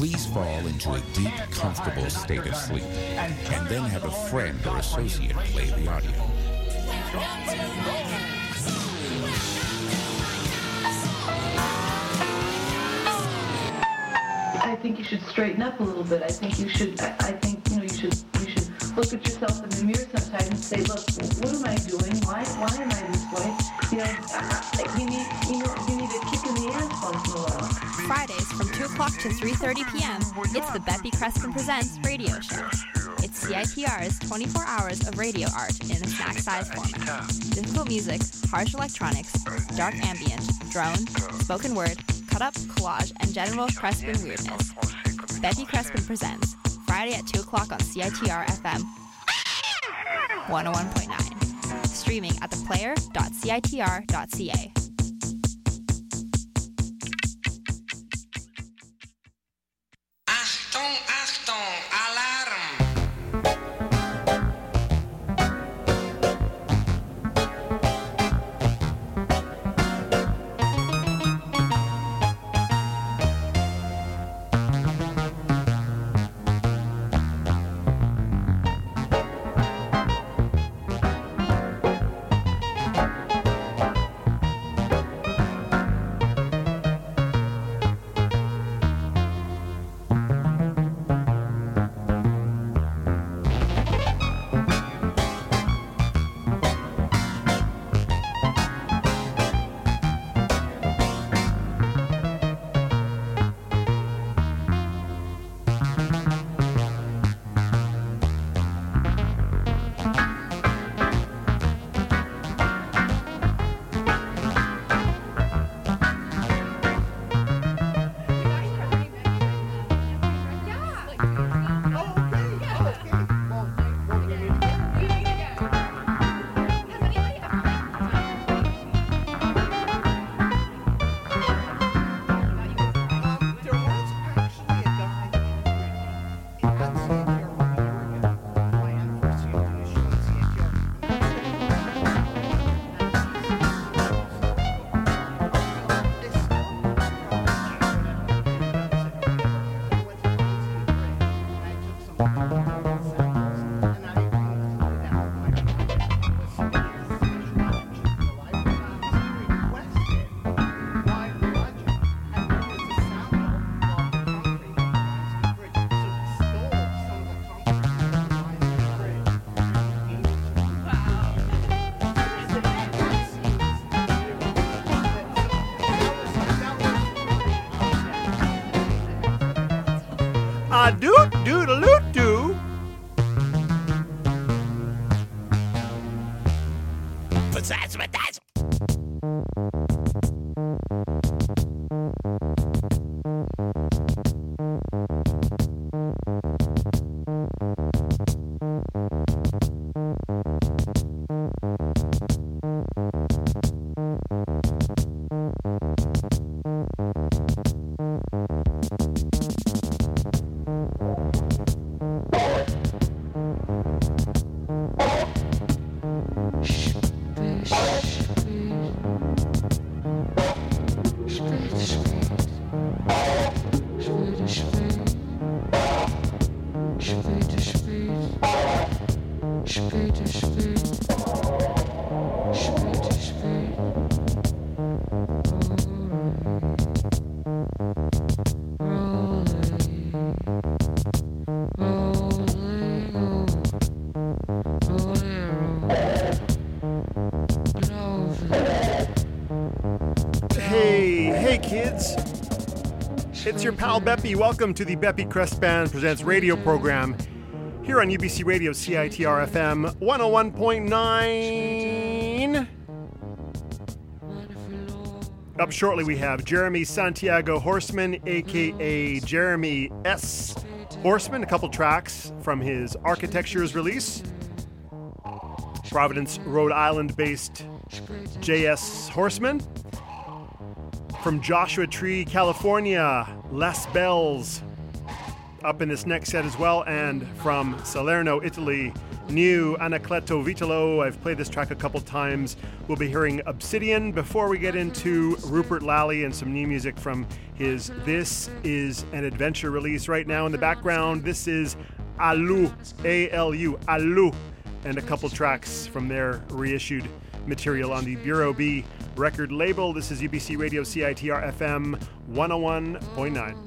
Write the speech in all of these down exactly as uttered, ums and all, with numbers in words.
Please fall into a deep, comfortable state of sleep, and then have a friend or associate play the audio. I think you should straighten up a little bit. I think you should, I, I think, you know, you should, you should look at yourself in the mirror sometimes and say, look, what am I doing? Why, why am I this way? You know, uh, you need, you know, you need a kick in the ass once in a while. Fridays from two o'clock to three thirty p.m., it's the Beppy Crespin Presents radio show. It's C I T R's twenty-four hours of radio art in a snack-sized format. Difficult music, harsh electronics, dark ambient, drone, spoken word, cut-up, collage, and general Crespin weirdness. Beppy Crespin Presents, Friday at two o'clock on C I T R F M one oh one point nine. Streaming at the player dot c i t r dot c a. Achtung, Achtung, Alarm! A doot doodle loot doo. Besides what that's. It's your pal Beppy. Welcome to the Beppy Crespin Presents radio program here on U B C Radio C I T R F M one oh one point nine. Up shortly we have Jeremy Santiago Horseman, aka Jeremy S. Horseman, a couple tracks from his Architectures release. Providence, Rhode Island-based J S. Horseman. From Joshua Tree, California, Les Bells, up in this next set as well. And from Salerno, Italy, new Anacleto Vitalo. I've played this track a couple times. We'll be hearing Obsidian before we get into Rupert Lally and some new music from his This Is an Adventure release. Right now in the background, this is Alu, A L U, Alu, and a couple tracks from their reissued material on the Bureau B record label. This is U B C Radio C I T R F M one oh one point nine.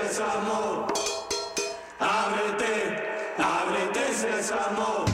sésamo, ábrete, ábrete sésamo.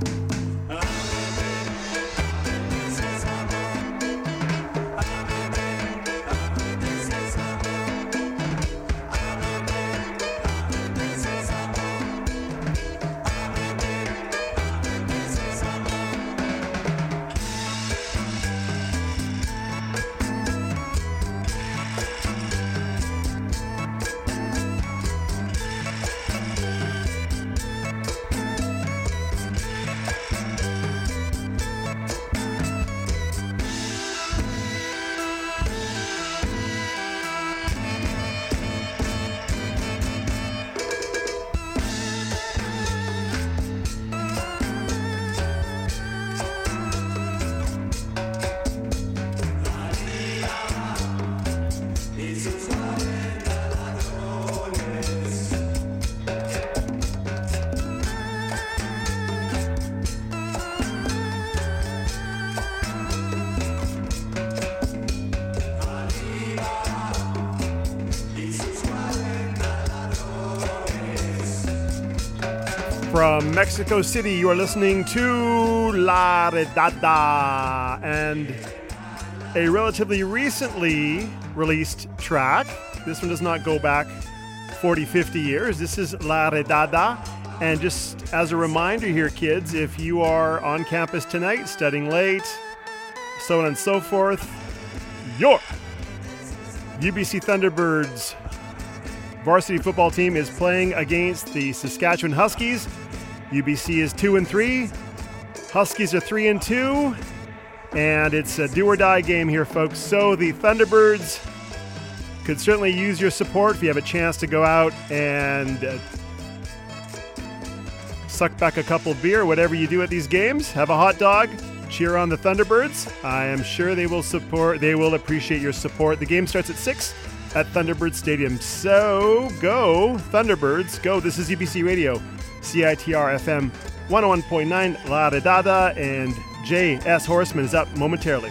From Mexico City, you are listening to La Redada, and a relatively recently released track. This one does not go back forty, fifty years. This is La Redada, and just as a reminder here, kids, if you are on campus tonight, studying late, so on and so forth, your U B C Thunderbirds varsity football team is playing against the Saskatchewan Huskies. U B C is two and three. Huskies are three and two. And it's a do or die game here, folks. So the Thunderbirds could certainly use your support if you have a chance to go out and uh, suck back a couple beer, whatever you do at these games. Have a hot dog. Cheer on the Thunderbirds. I am sure they will support. They will appreciate your support. The game starts at six at Thunderbird Stadium. So go Thunderbirds, go. This is U B C Radio, C I T R F M one oh one point nine, La Redada, and J S Horseman is up momentarily.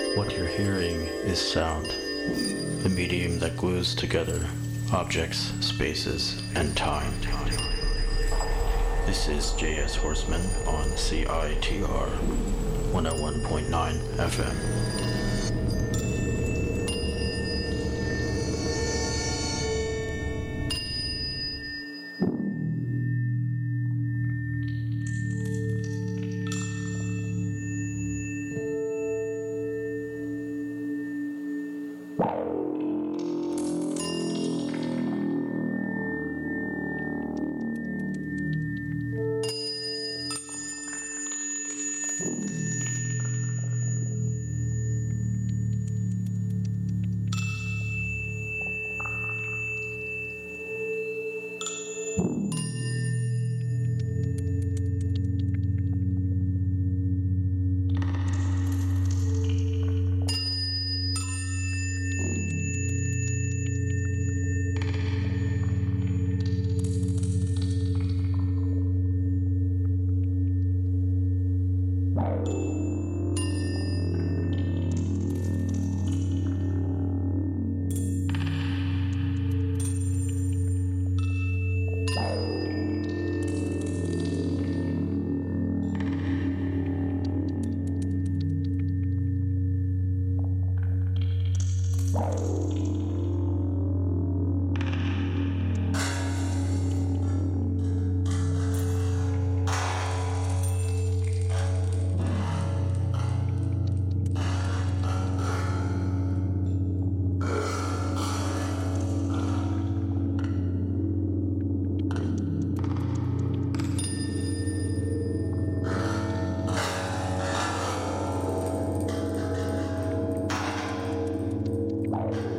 What you're hearing is sound, the medium that glues together objects, spaces, and time. This is J S Horseman on C I T R one oh one point nine F M. Bye.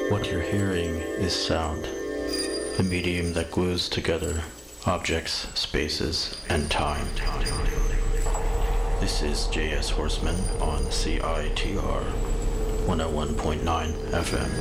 What you're hearing is sound, the medium that glues together objects, spaces, and time. This is J S Horseman on C I T R one oh one point nine F M.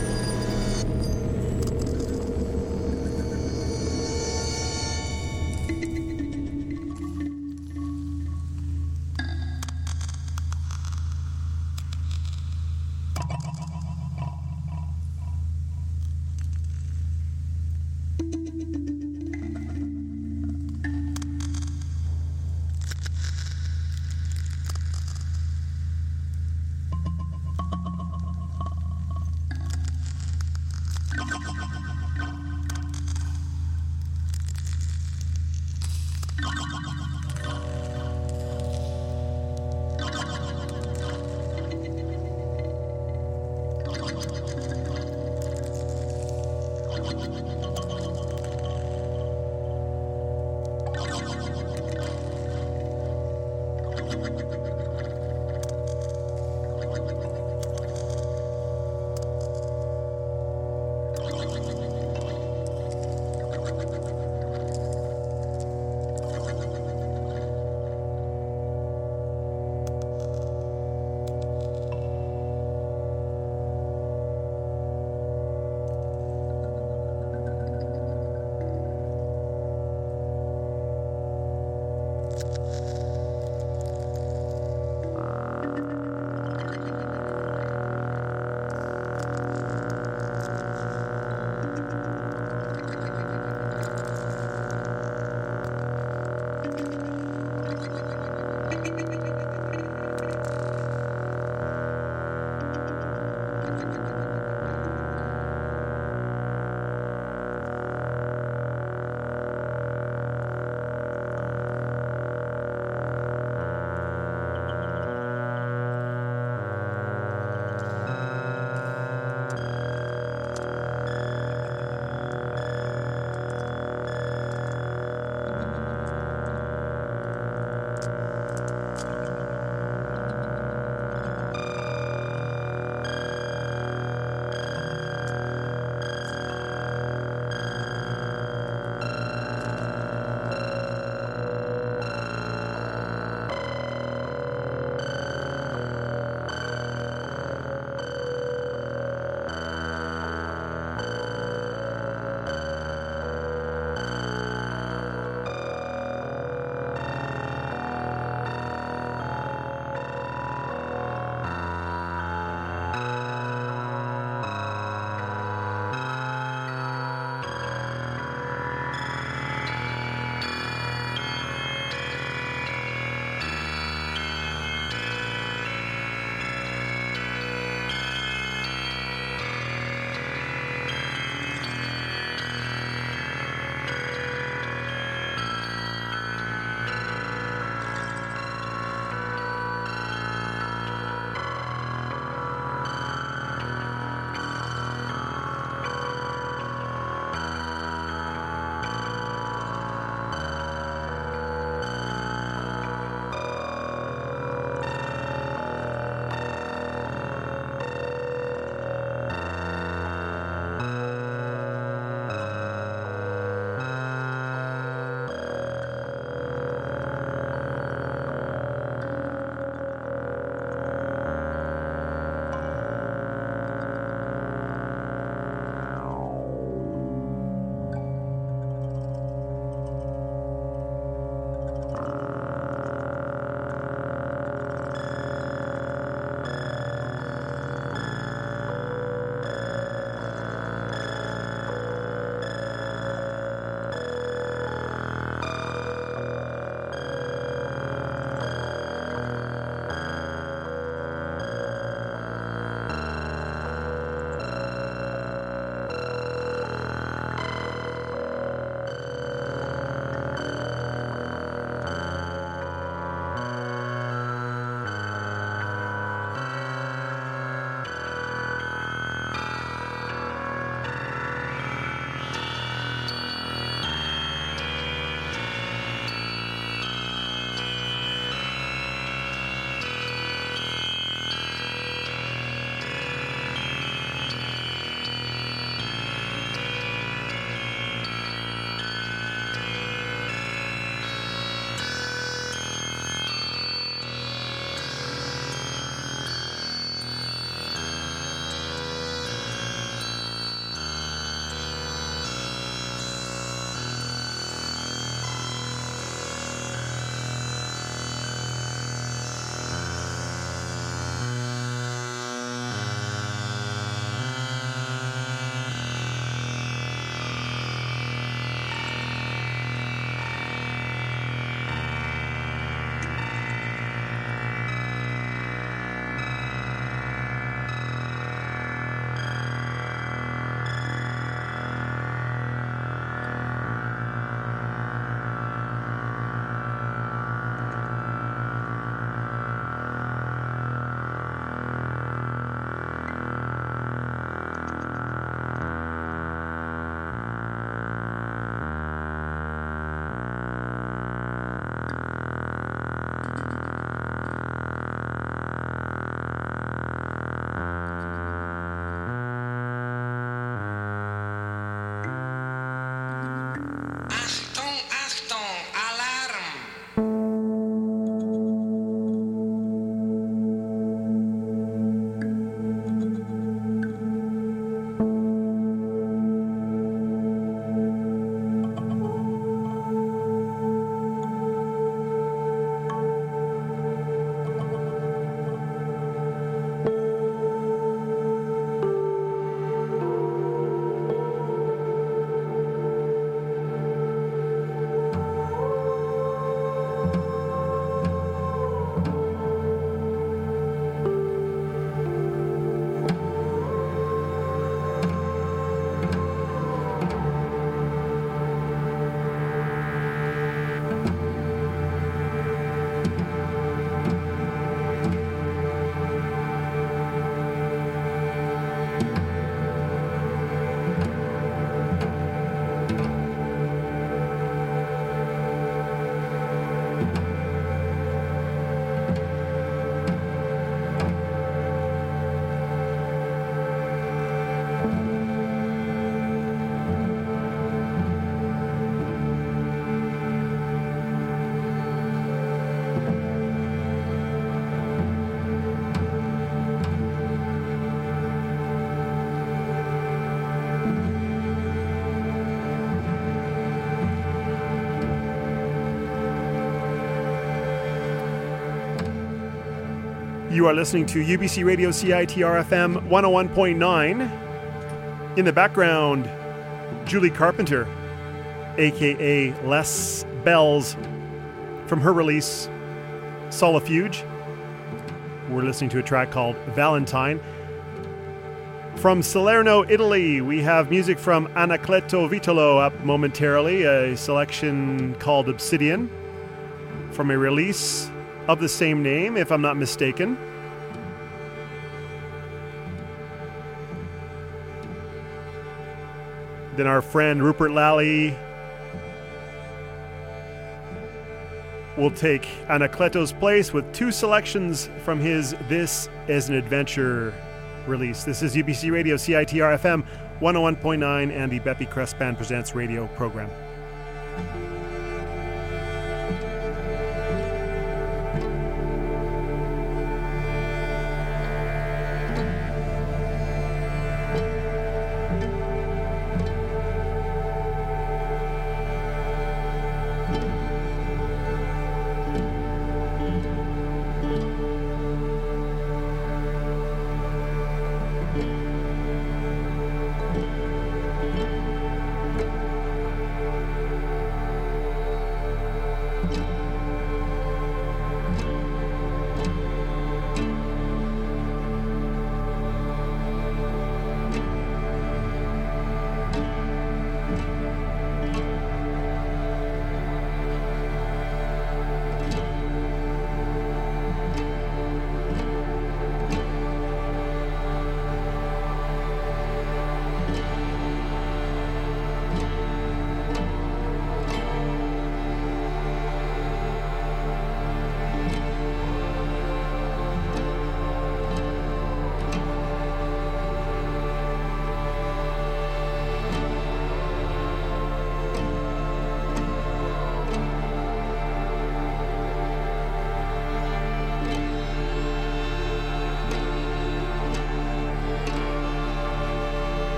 You are listening to U B C Radio C I T R F M one oh one point nine. In the background, Julie Carpenter, a k a. Les Bells, from her release, Solifuge. We're listening to a track called Valentine. From Salerno, Italy, we have music from Anacleto Vitolo up momentarily, a selection called Obsidian, from a release of the same name, if I'm not mistaken. Then our friend Rupert Lally will take Anacleto's place with two selections from his This Is an Adventure release. This is U B C Radio C I T R F M one oh one point nine and the Beppy Crest Band Presents radio program.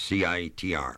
C I T R.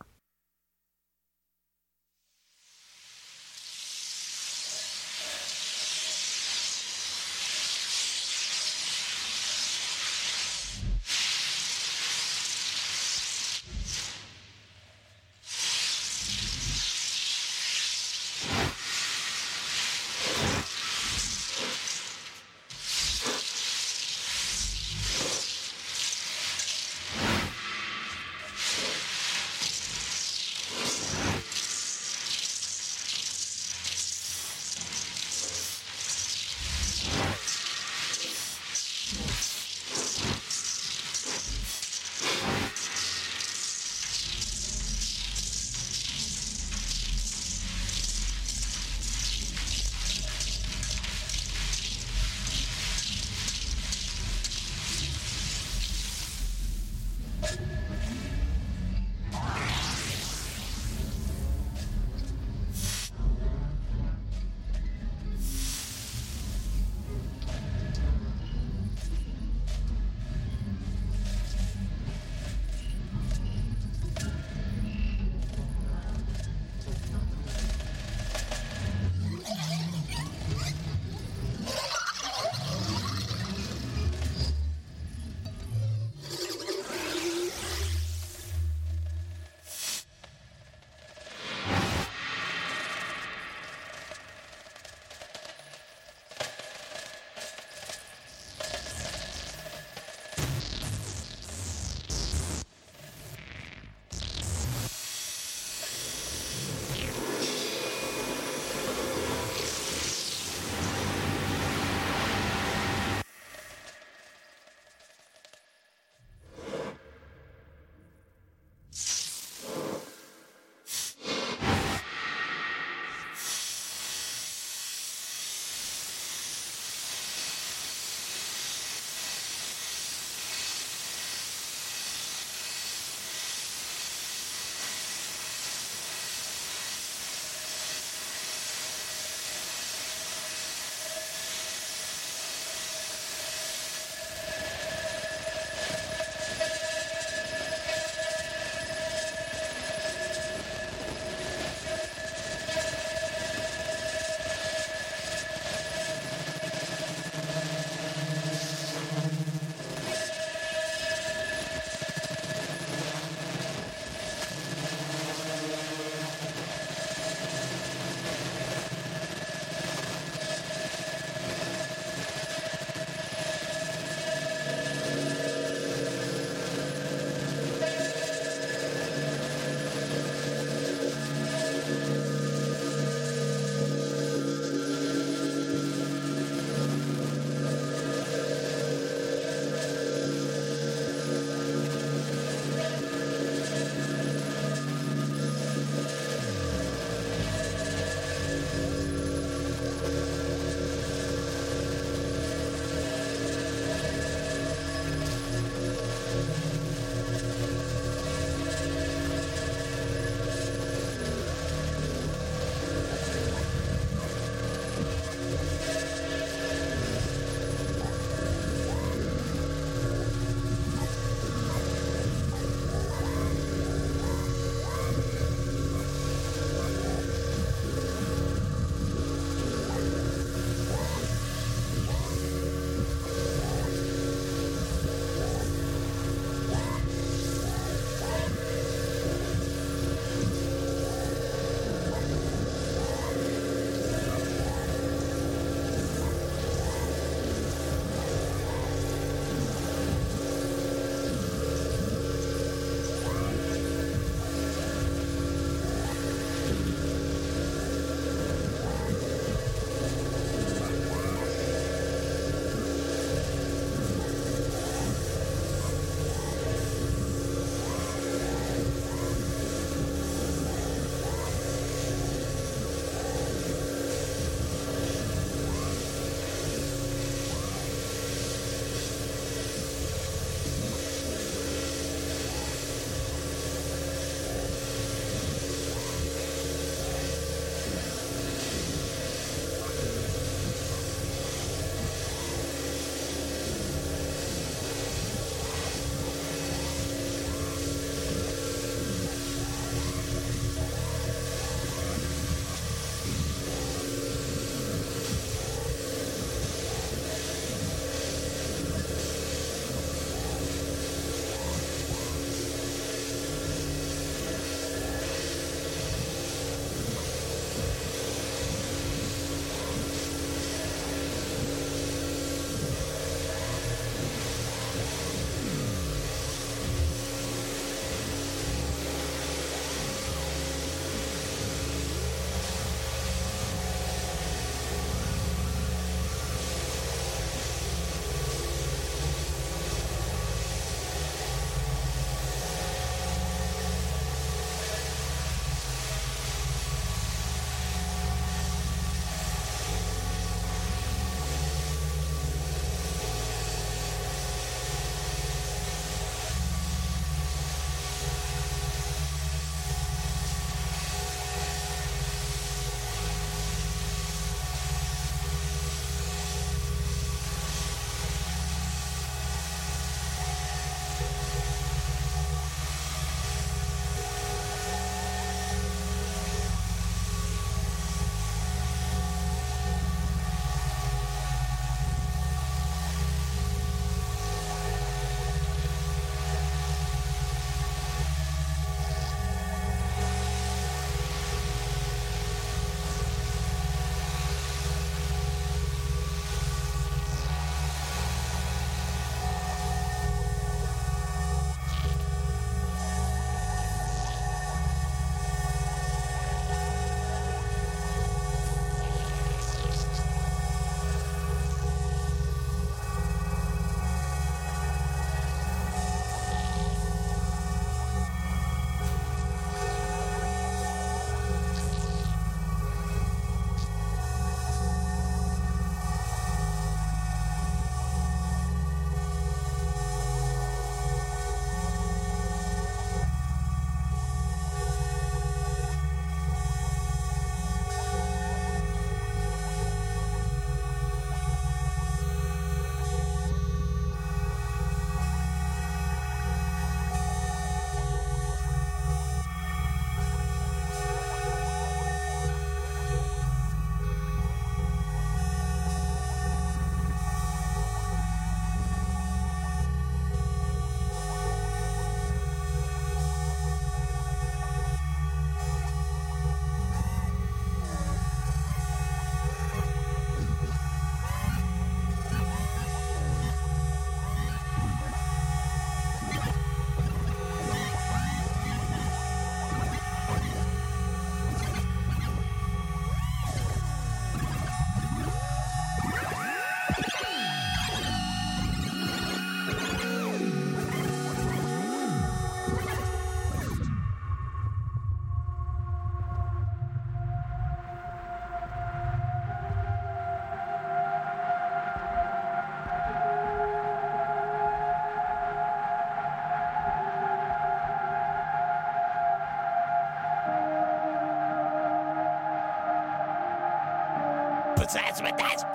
What's that? What's that?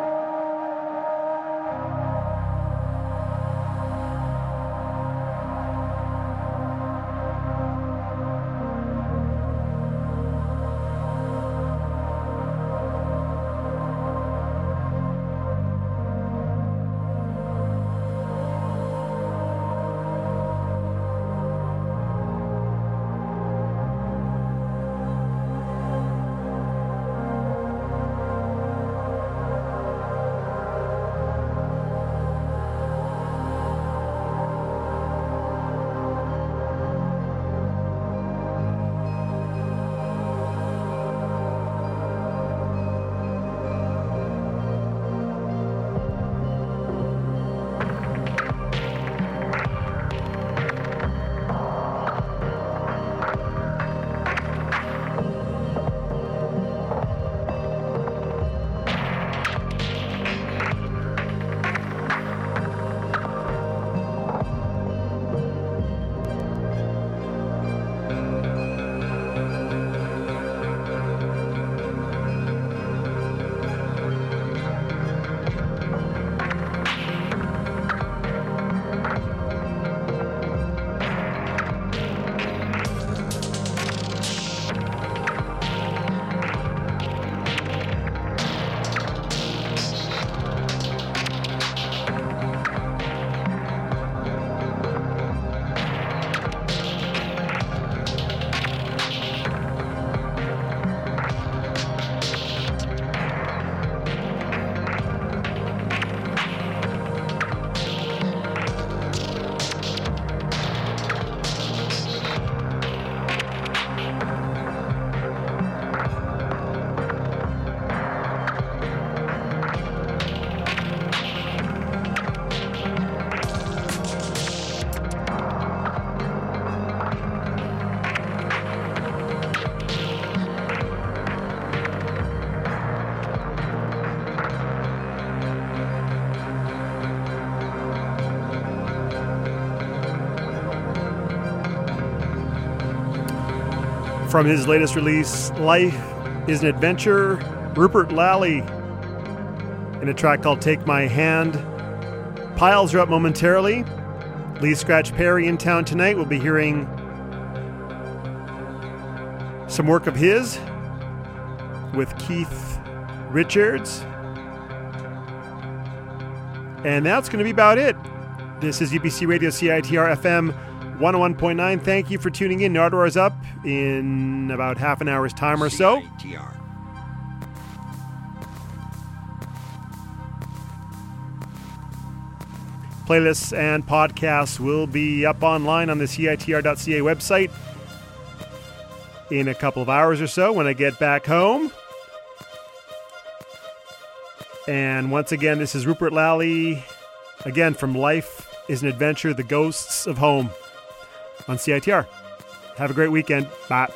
From his latest release, Life is an Adventure, Rupert Lally in a track called Take My Hand. Piles are up momentarily. Lee Scratch Perry in town tonight. We'll be hearing some work of his with Keith Richards. And that's going to be about it. This is U B C Radio C I T R F M one oh one point nine. Thank you for tuning in. Nardwar is up in about half an hour's time or so. C I T R. Playlists and podcasts will be up online on the C I T R dot C A website in a couple of hours or so when I get back home. And once again, this is Rupert Lally, again from Life is an Adventure, The Ghosts of Home on C I T R. Have a great weekend. Bye.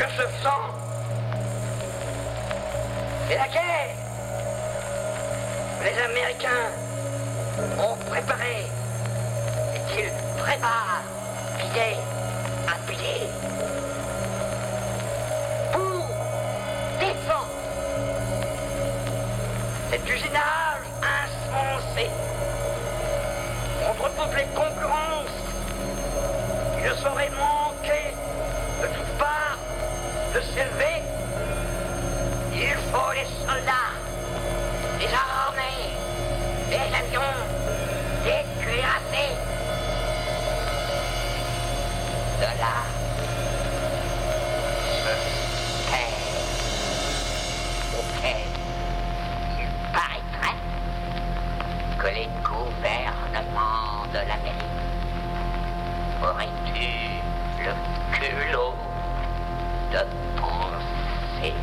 que je sens, c'est la guerre. Les Américains ont préparé et qu'ils préparent pilier à pilier pour défendre cet usinage insensé contre toutes les concurrences qui ne sauraient manquer de toutes parts de s'élever. Il faut des soldats, des armées, des avions, des cuirassés. De là se terre auquel il paraîtrait que les gouvernements de l'Amérique auraient eu le culot de penser.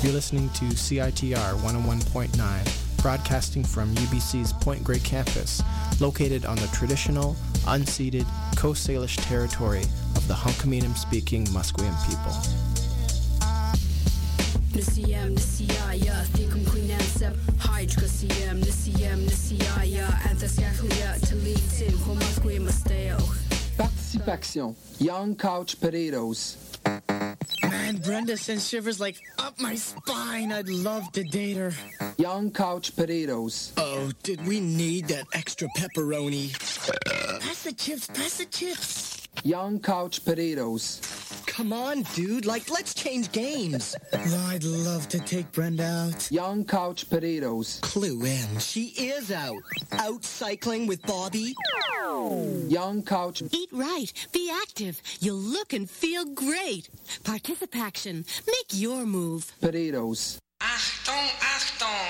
You're listening to C I T R one oh one point nine, broadcasting from U B C's Point Grey campus, located on the traditional, unceded Coast Salish territory of the Hunkaminam-speaking Musqueam people. Nisiyam nisiyaya thikum kuinansab hydra siyam nisiyam nisiyaya anthasyakuya talitin homasque masteo. Participation. Young Couch Potatoes. Man, Brenda sends shivers like up my spine. I'd love to date her. Young Couch Potatoes. Oh, did we need that extra pepperoni? Pass the chips, pass the chips. Young Couch Potatoes. Come on, dude. Like, let's change games. Oh, I'd love to take Brenda out. Young Couch Potatoes. Clue in. She is out. Out cycling with Bobby. Young Couch. Eat right. Be active. You'll look and feel great. Participation. Make your move. Potatoes. Achtung, Achtung,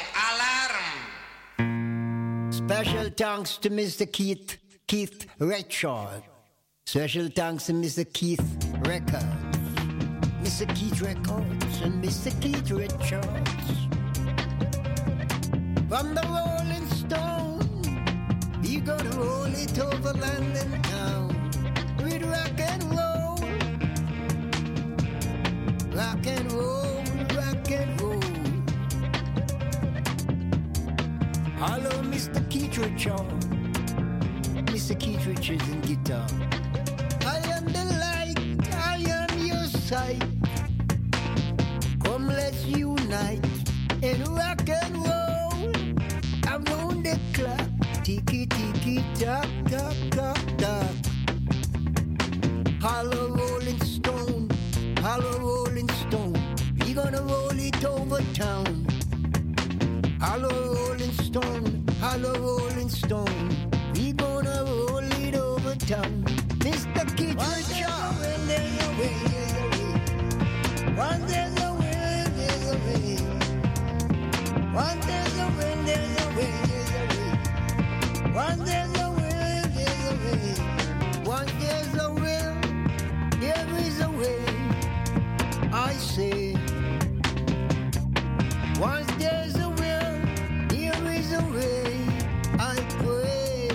Alarm. Special thanks to Mister Keith, Keith Richard. Special thanks to Mister Keith Records. Mister Keith Records and Mister Keith Richards. From the Rolling Stone, he gonna roll it over land and town with rock and roll. Rock and roll, rock and roll. Hello, Mister Keith Richards. Mister Keith Richards in guitar. I am the light, I am your sight. Come, let's unite and rock and roll around the clock. Tiki tiki tock tock tock tock. Hollow Rolling Stone, hollow Rolling Stone. We gonna roll it over town. Hollow Rolling Stone, hollow Rolling Stone. We gonna roll it over town. Mister Keith Richards. One there's a will, there's a way. One there's a will, there's a way, there's a way. One there's a will, there's a way. One there's a will, there is a way. I say. Once there's a will, there is a way. I pray.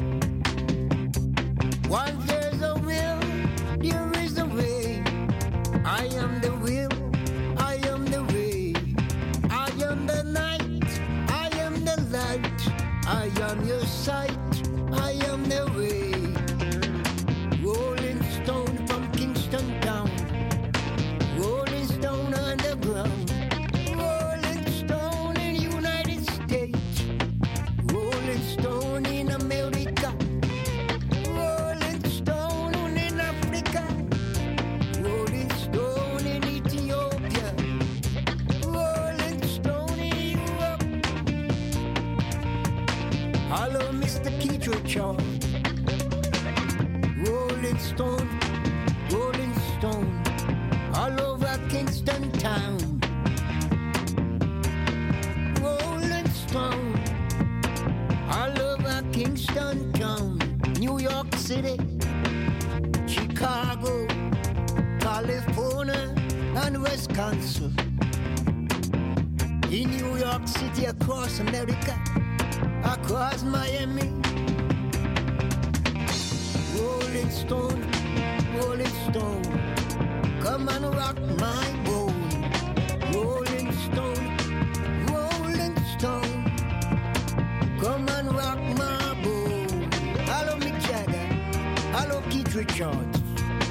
Once there's a will, there is a way. I am the will, I am the way. I am the night, I am the light. I am your sight, I am the way. Rolling Stone from Kingston town. Rolling Stone underground. Rolling Stone in United States. Rolling Stone in America. Rolling Stone in Africa. Rolling Stone in Ethiopia. Rolling Stone in Europe. Hello, Mister Keith Richards. Rolling Stone, Rolling Stone, all over Kingston town. Rolling Stone, all over Kingston town. New York City, Chicago, California, and Wisconsin. In New York City, across America, across Miami. Rolling Stone, Rolling Stone, come and rock my bone. Rolling Stone, Rolling Stone, come and rock my bone. Hello, Mick Jagger, hello, Keith Richards.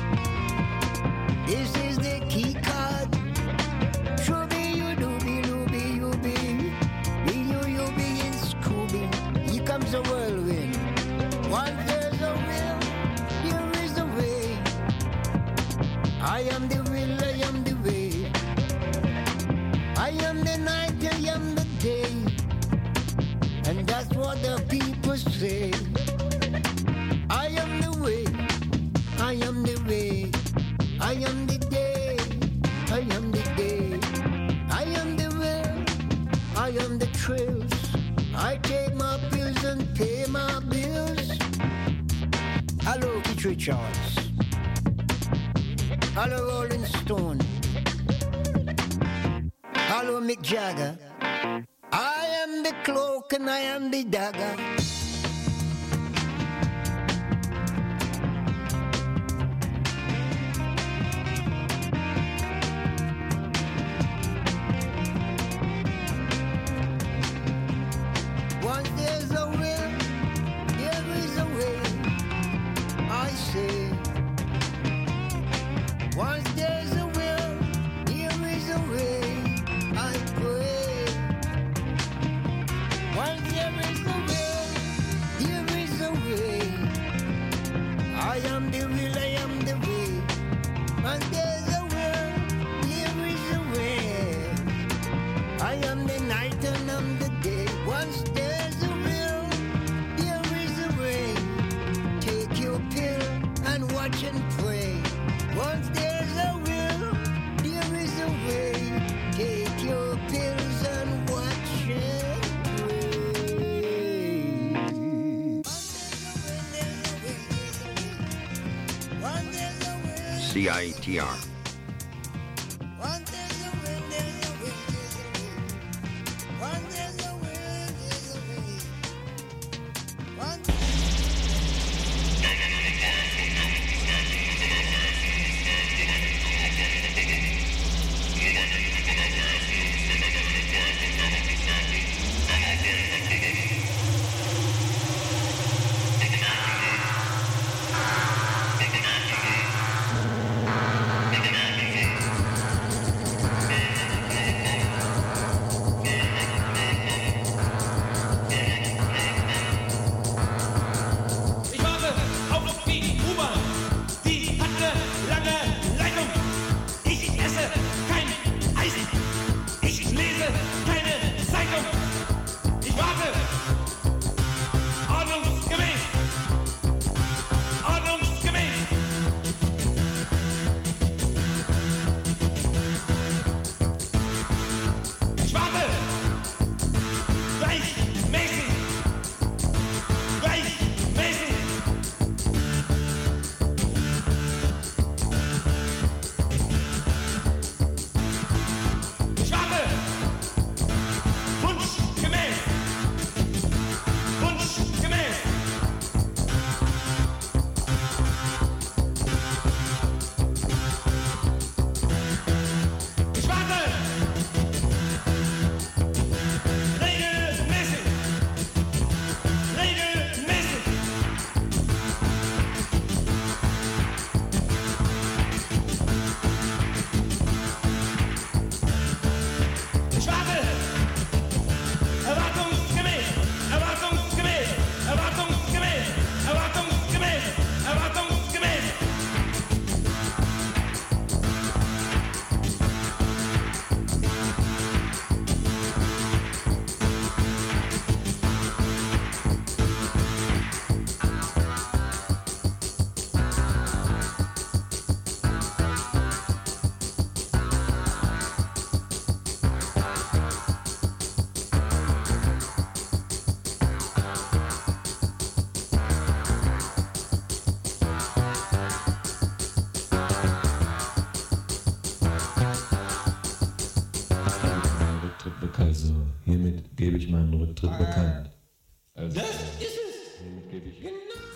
This is the key card. Shooby, you dooby, dooby, you be. Be you, you be in Scooby. Here comes the whirlwind. One there's a will, there is a way. I am the will, I am the way. I am the night, I am the day. And that's what the people say. I am the way, I am the way. I am the day, I am the day. I am the will, I am the trails. I take my pills and pay my bills. Hello, Keith Richards. Hello, Rolling Stone. Hello, you're Mick Jagger. I am the cloak and I am the dagger. Once there's a will, there is a way, I say. Once there's a will, there is a way, I pray. Once there is a will, there is a way. I am the will, I am the way. Once there's a will, there is a way. I am the night and I'm the day. Once there's a will, there is a way. Take your pill and watch and pray. Once there's a will, there is a way. Take your pills and watch and pray. C I T R. Also, hiermit gebe ich meinen Rücktritt bekannt. Also, Das ist es. hiermit gebe ich... Genau.